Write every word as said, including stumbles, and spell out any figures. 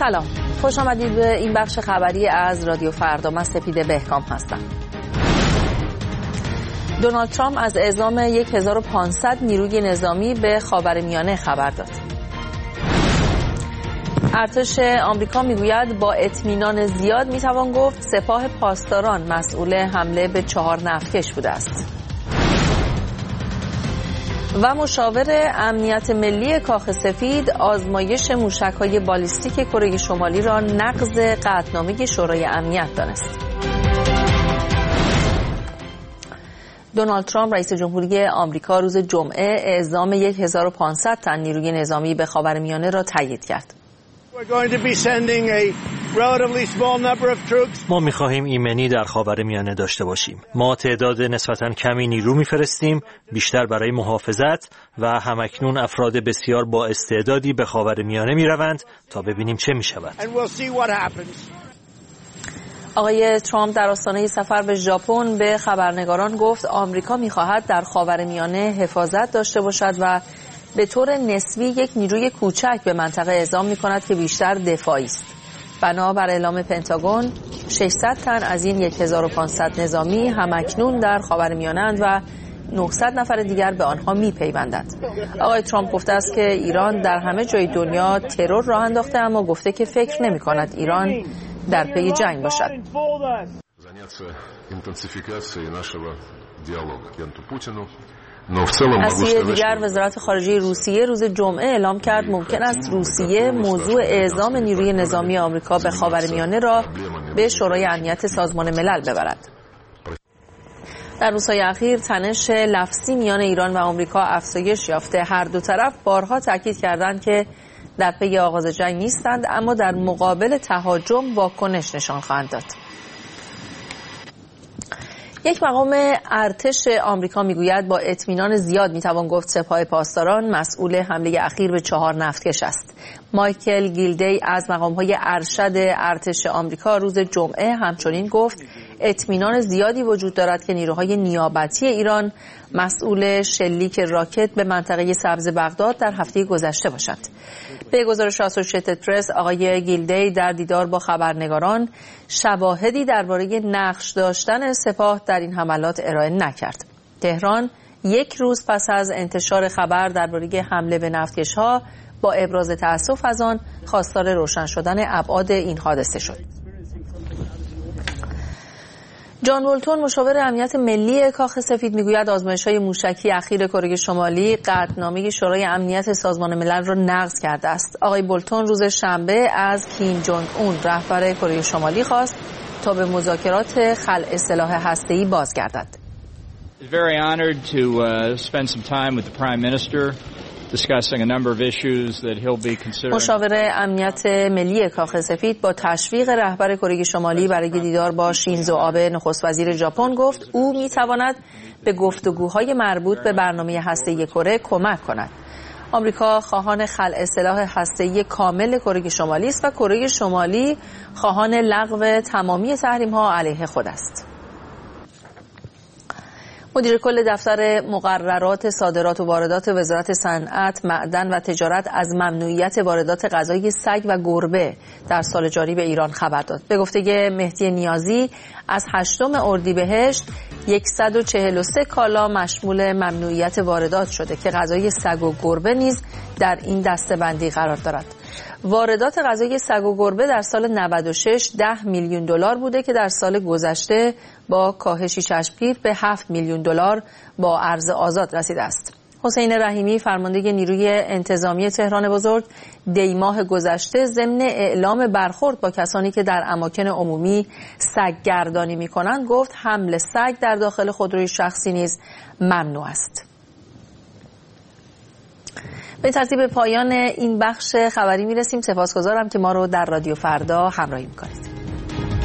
سلام، خوش آمدید به این بخش خبری از رادیو فردا. من سپیده بهکام هستم. دونالد ترامپ از اعزام هزار و پانصد نیروی نظامی به خاورمیانه خبر داد. ارتش آمریکا میگوید با اطمینان زیاد میتوان گفت سپاه پاسداران مسئول حمله به چهار نفتکش بوده است. و مشاور امنیت ملی کاخ سفید آزمایش موشک‌های بالیستیک کره شمالی را نقض قطعنامه شورای امنیت دانست. دونالد ترامپ رئیس جمهوری آمریکا روز جمعه اعزام هزار و پانصد تن نیروی نظامی به خاورمیانه را تایید کرد. ما می‌خواهیم ایمنی در خاورمیانه داشته باشیم. ما تعداد نسبتاً کمی نیرو می‌فرستیم، بیشتر برای محافظت، و همکنون افراد بسیار با استعدادی به خاورمیانه می‌روند تا ببینیم چه می‌شود. آقای ترامپ در آستانه سفر به ژاپن به خبرنگاران گفت آمریکا می‌خواهد در خاورمیانه حفاظت داشته باشد و به طور نسبی یک نیروی کوچک به منطقه اعزام می‌کند که بیشتر دفاعی است. بنابر اعلام پنتاگون ششصد تن از این هزار و پانصد نظامی همکنون در خاورمیانه‌اند و نهصد نفر دیگر به آنها می‌پیوندند. آقای ترامپ گفته است که ایران در همه جای دنیا ترور راه انداخته، اما گفته که فکر نمی‌کند ایران در پی جنگ باشد. از سوی دیگر وزارت خارجه روسیه روز جمعه اعلام کرد ممکن است روسیه موضوع اعزام نیروی نظامی آمریکا به خاورمیانه را به شورای امنیت سازمان ملل ببرد. در روزهای اخیر تنش لفظی میان ایران و آمریکا افزایش یافته. هر دو طرف بارها تاکید کردند که در پی آغاز جنگ نیستند، اما در مقابل تهاجم واکنش نشان خواهند داد. یک مقام ارتش آمریکا میگوید با اطمینان زیاد میتوان گفت سپاه پاسداران مسئول حمله اخیر به چهار نفتکش است. مایکل گیلدی از مقام‌های ارشد ارتش آمریکا روز جمعه همچنین گفت اطمینان زیادی وجود دارد که نیروهای نیابتی ایران مسئول شلیک راکت به منطقه سبز بغداد در هفته گذشته باشند. به گزارش اسوسییتد پرس، آقای گیلدی در دیدار با خبرنگاران شواهدی درباره نقش داشتن سپاه در این حملات ارائه نکرد. تهران یک روز پس از انتشار خبر درباره حمله به نفتکش‌ها با ابراز تأسف از آن خواستار روشن شدن ابعاد این حادثه شد. جان بولتون مشاور امنیت ملی کاخ سفید میگوید آزمایش‌های موشکی اخیر کره شمالی قطعنامه شورای امنیت سازمان ملل را نقض کرده است. آقای بولتون روز شنبه از کیم جونگ اون رهبر کره شمالی خواست تا به مذاکرات خلع سلاح هسته‌ای بازگردد. Very honored to uh, spend some time with the Prime Minister discussing a number of issues that he'll be considering. مشاور امنیت ملی کاخ سفید با تشویق رهبر کره شمالی برای دیدار با شینزو آبه نخست وزیر ژاپن گفت او میتواند به گفتگوهای مربوط به برنامه هسته‌ای کره کمک کند. آمریکا خواهان خلع سلاح هسته‌ای کامل کره شمالی است و کره شمالی خواهان لغو تمامی تحریم‌ها علیه خود است. مدیر کل دفتر مقررات صادرات و واردات وزارت صنعت، معدن و تجارت از ممنوعیت واردات غذای سگ و گربه در سال جاری به ایران خبر داد. به گفته مهدی نیازی از هشتم اردیبهشت صد و چهل و سه کالا مشمول ممنوعیت واردات شده که غذای سگ و گربه نیز در این دسته‌بندی قرار دارد. واردات غذای سگ و گربه در سال نود و شش ده میلیون دلار بوده که در سال گذشته با کاهشی چشمگیر به هفت میلیون دلار با ارز آزاد رسیده است. حسین رحیمی فرمانده نیروی انتظامی تهران بزرگ دی ماه گذشته ضمن اعلام برخورد با کسانی که در اماکن عمومی سگ گردانی می‌کنند گفت حمل سگ در داخل خودروی شخصی نیز ممنوع است. به ترتیب پایان این بخش خبری میرسیم. سپاسگزارم که ما رو در رادیو فردا همراهی میکنید.